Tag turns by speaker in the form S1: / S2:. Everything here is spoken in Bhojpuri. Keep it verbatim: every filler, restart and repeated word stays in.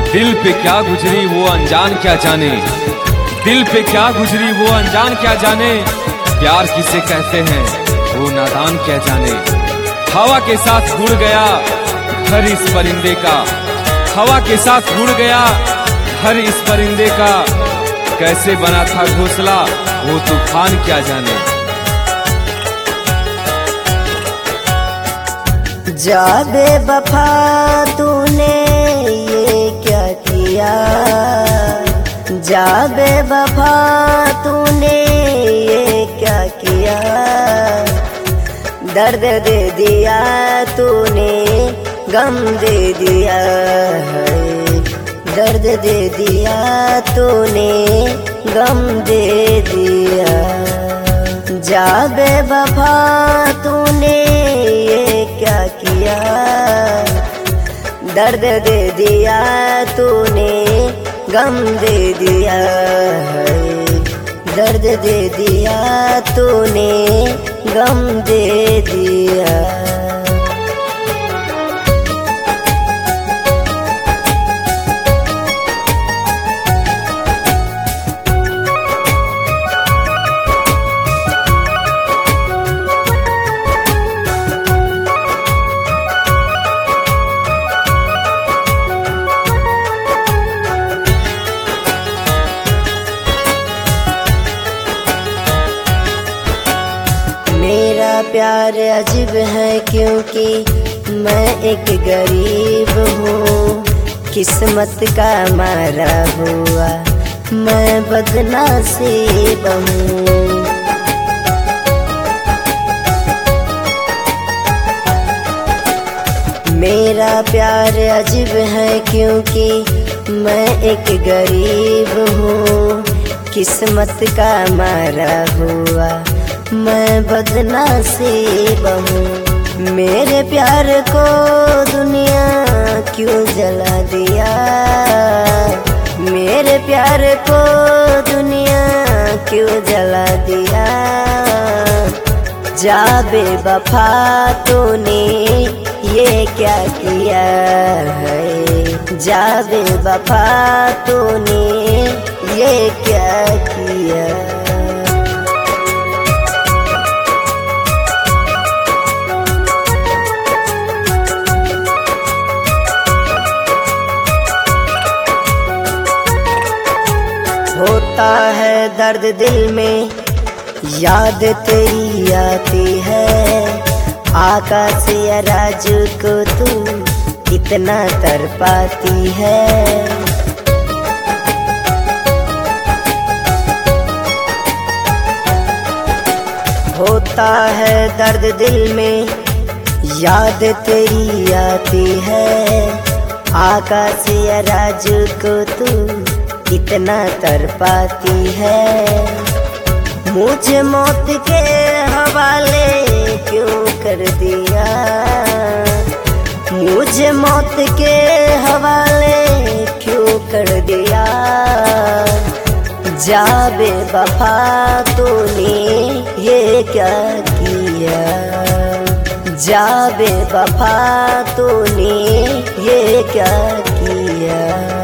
S1: दिल पे क्या गुजरी वो अनजान क्या जाने, दिल पे क्या गुजरी वो अनजान क्या जाने, प्यार किसे कहते हैं वो नादान क्या जाने। हवा के साथ उड़ गया घर इस परिंदे का, हवा के साथ उड़ गया घर इस परिंदे का, कैसे बना था घोंसला वो तूफान क्या जाने।
S2: जा बेवफा तूने ये क्या किया, जा बेवफा तूने ये क्या किया, दर्द दे दिया तूने गम दे दिया है, दर्द दे दिया तूने गम दे दिया। जा बेवफा तूने ये क्या किया, दर्द दे दिया तूने गम दे दिया है, दर्द दे दिया तूने गम दे दिया। मेरा प्यार अजीब है क्योंकि मैं एक गरीब हूँ, किस्मत का मारा हुआ मैं बदनसीब हूँ। मेरा प्यार अजीब है क्योंकि मैं एक गरीब हूँ, किस्मत का मारा हुआ मैं बदनसीब हूँ। मेरे प्यार को दुनिया क्यों जला दिया, मेरे प्यार को दुनिया क्यों जला दिया। जा बेवफा तूने ये क्या किया है, जा बेवफा तूने ये क्या किया। होता है दर्द दिल में याद तेरी आती है, आकाश या राजू को तू इतना तड़पाती है। होता है दर्द दिल में याद तेरी आती है, आकाश या राजू को तू इतना तड़पाती है। मुझे मौत के हवाले क्यों कर दिया, मुझे मौत के हवाले क्यों कर दिया। जा बेवफा तूने ये क्या किया, जा बेवफा तूने ये क्या किया।